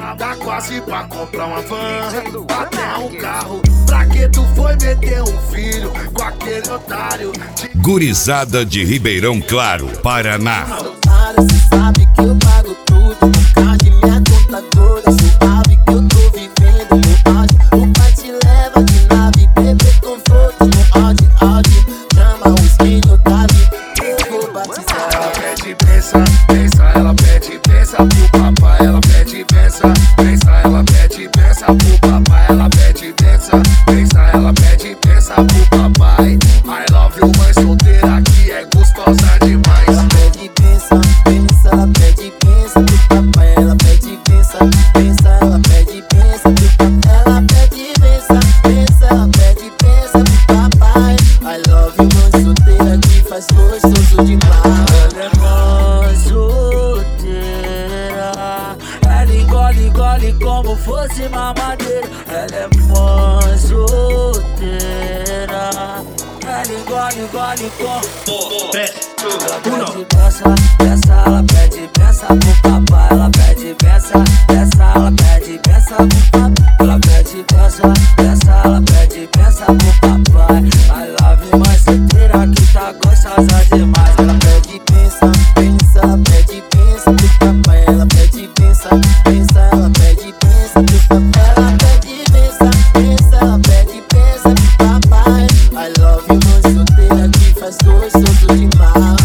Tá quase pra comprar uma van, até um carro. Pra que tu foi meter um filho com aquele otário? Gurizada de Ribeirão Claro, Paraná. Cê sabe que eu pago tudo, no card minha conta toda. Suave que eu tô vivendo no auge. O pai te leva de nave, bebê conforto no Audi. Chama o skin do Davi, eu vou batizar. Ela pede pensa, pensa, ela pede pensa pro papai. Ela pede pensa, pensa, ela pede pensa pro papai. Ela pede pensa, pensa, ela pede pensa pro papai. I love you, mãe solteira que é gostosa demais. Ela pede pensa, pensa, ela pede pensa pro papai. Ela pede pensa, pensa, ela pede pensa pro papai. Ela pede pensa, pensa, ela pede pensa pro papai. I love you, mãe solteira que faz gostoso demais. Ela é mãe solteira, ela engole como fosse mamadeira. Ela é mãe solteira, ela engole como 3, 2, 1. ela pede pensa, ela pede pensa pro papai. Ela pede pensa, ela pede pensa pro papai. Ela pede pensa, ela pede pensa pro papai. I love you, mãe solteira que tá gostosa demais. Ela pede pensa, pensa, ela pede pensa pro papai. Ela pede pensa, pensa, ela pede pensa pro papai. Ela pede pensa, pensa, ela pede pensa pro papai. I love you, mãe solteira que faz gostoso demais.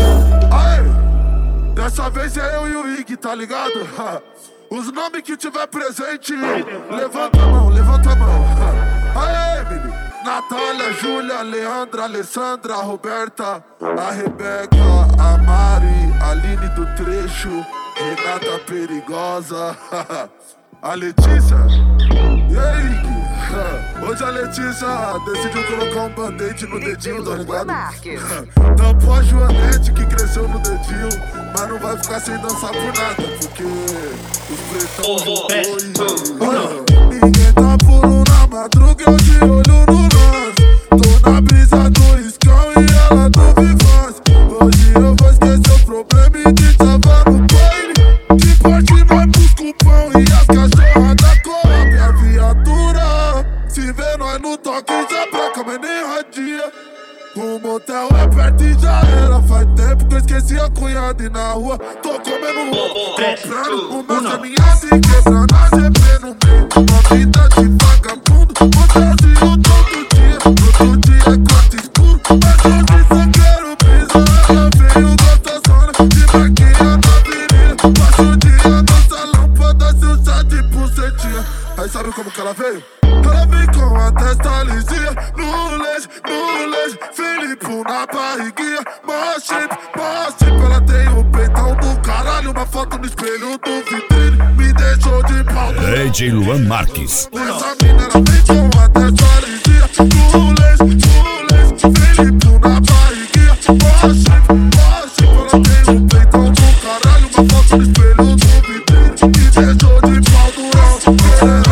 Aê, dessa vez é eu e o Ig, tá ligado? Os nomes que tiver presente, levanta a mão, levanta a mão. Aê, menino. Natália, Júlia, Leandra, Alessandra, Roberta, a Rebeca, a Mari, a Aline do Trecho, Renata Perigosa, a Letícia. E aí, Gui? Hoje a Letícia decidiu colocar um band-aid no dedinho, tá ligado? Tampou a Joanete que cresceu no dedinho, mas não vai ficar sem dançar por nada, porque os pretão voltou e ninguém tá puro na madruga, eu de olho no lance. Tô na brisa do Riscão e ela do Vivaz. Hoje eu vou esquecer o problema e te salvar no baile. De parte nós busca o pão e as cachorras da Coab. A viatura, se vê nós no toque já pra mas nem radia. O motel é perto e já era. Faz tempo que eu esqueci a cunhada e na rua tô comendo roupa, comprando uma caminhada e quebrando a GP no meio. Uma vida de vagabundo, motelzinho todo dia. Todo dia é quarto escuro, mas hoje só quero brisa. Ela veio gostosona, de vaquinha na avenida. Passa o dia no salão pra dar seu chá de pulsetinha. Aí sabe como que ela veio? Ela vem com a testa lisinha, no leite, Felipe na barriguinha, mó shape, ela tem o peitão do caralho, uma foto no espelho do vitrine, me deixou de pau. DJ Luan Marques. Essa mina, ela vem com a testa lisinha, no leite, Felipe na barriguinha, mó shape, ela tem o peitão do caralho, uma foto no espelho do vitrine, me deixou de pau durão.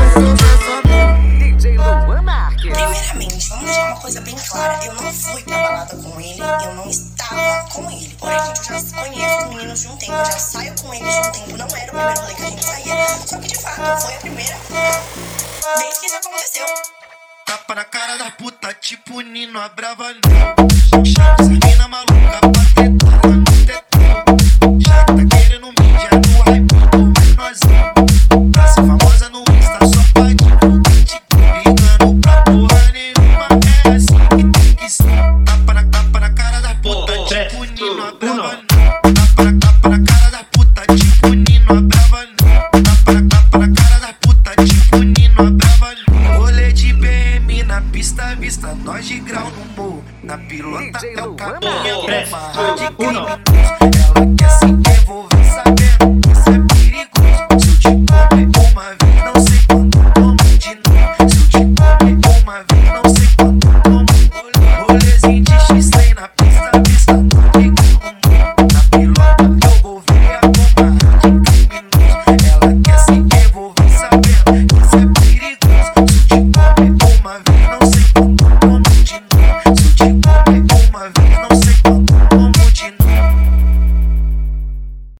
Primeiramente, vamos deixar uma coisa bem clara. Eu não fui pra balada com ele, eu não estava com ele. Porém, gente, eu já conheço os meninos de um tempo, eu já saio com eles de um tempo. Não era o primeiro rolê que a gente saía, só que de fato foi a primeira vez que isso aconteceu. Tapa na cara da puta, tipo Nino Abravanel. Chama essa mina maluca pra tretar lá no tetão. Já tá querendo mídia no hype do menorzinho. Pra ser famosa no Insta, só pode ligando pra porra nenhuma. É assim que tem que ser. Tapa na cara da puta, tipo Nino Abravanel. Tapa na cara da puta, tipo Nino Abravanel. Tapa na cara da puta, tipo Nino Abravanel. Rolê de BM na pista, vista nós de grau no morro. Na pilota é o caminho, uma rádio criminoso. Ela quer se envolver sabendo que isso é perigoso. Se eu te comer uma vez, não sei quando tomo de novo. Se eu te comer uma vez, não sei quando tomo. Rolezinho de X-Lay na pista, vista nós de grau no morro. Na pilota eu vou ver a uma rádio criminoso. Ela quer se envolver sabendo que isso é perigoso. Se eu te comer uma vez, não sei quando tomo de novo. Se eu te comer uma vez, não sei